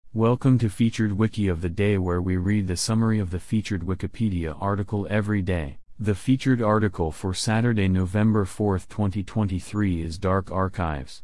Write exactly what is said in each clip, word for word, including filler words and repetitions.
Welcome to Featured Wiki of the Day, where we read the summary of the featured Wikipedia article every day. The featured article for Saturday, November fourth, twenty twenty-three is Dark Archives.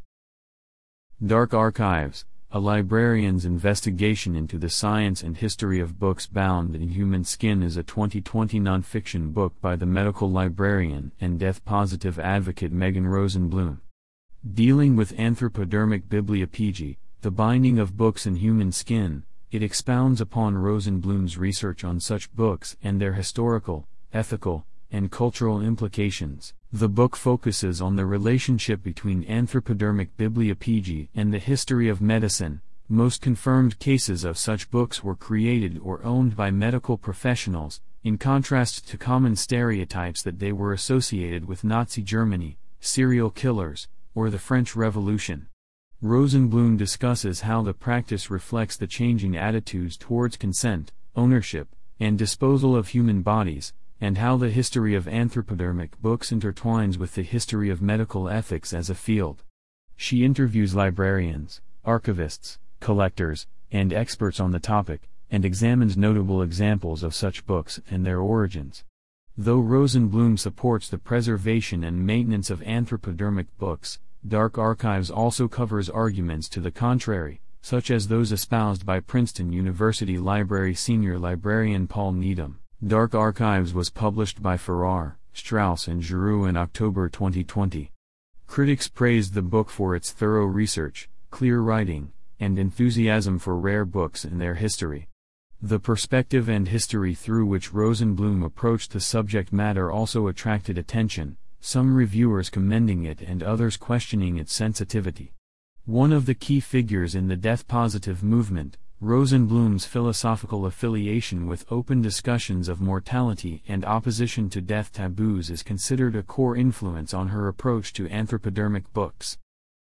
Dark Archives, a librarian's investigation into the science and history of books bound in human skin, is a twenty twenty nonfiction book by the medical librarian and death-positive advocate Megan Rosenblum. Dealing with anthropodermic bibliophagy, the binding of books in human skin, it expounds upon Rosenblum's research on such books and their historical, ethical, and cultural implications. The book focuses on the relationship between anthropodermic bibliophagy and the history of medicine. Most confirmed cases of such books were created or owned by medical professionals, in contrast to common stereotypes that they were associated with Nazi Germany, serial killers, or the French Revolution. Rosenblum discusses how the practice reflects the changing attitudes towards consent, ownership, and disposal of human bodies, and how the history of anthropodermic books intertwines with the history of medical ethics as a field. She interviews librarians, archivists, collectors, and experts on the topic, and examines notable examples of such books and their origins. Though Rosenblum supports the preservation and maintenance of anthropodermic books, Dark Archives also covers arguments to the contrary, such as those espoused by Princeton University Library senior librarian Paul Needham. Dark Archives was published by Farrar, Straus and Giroux in October twenty twenty. Critics praised the book for its thorough research, clear writing, and enthusiasm for rare books and their history. The perspective and history through which Rosenblum approached the subject matter also attracted attention, some reviewers commending it and others questioning its sensitivity. One of the key figures in the death-positive movement, Rosenblum's philosophical affiliation with open discussions of mortality and opposition to death taboos is considered a core influence on her approach to anthropodermic books.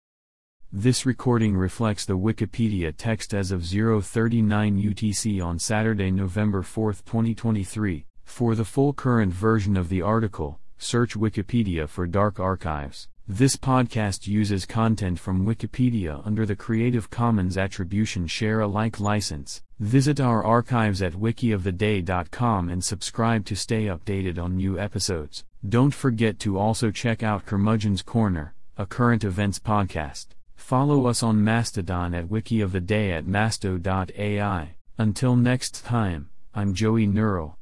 This recording reflects the Wikipedia text as of zero thirty-nine U T C on Saturday, November fourth, twenty twenty-three. For the full current version of the article, search Wikipedia for Dark Archives. This podcast uses content from Wikipedia under the Creative Commons Attribution Share Alike license. Visit our archives at wiki of the day dot com and subscribe to stay updated on new episodes. Don't forget to also check out Curmudgeon's Corner, a current events podcast. Follow us on Mastodon at wiki of the day at masto dot A I. Until next time, I'm Joey Neural.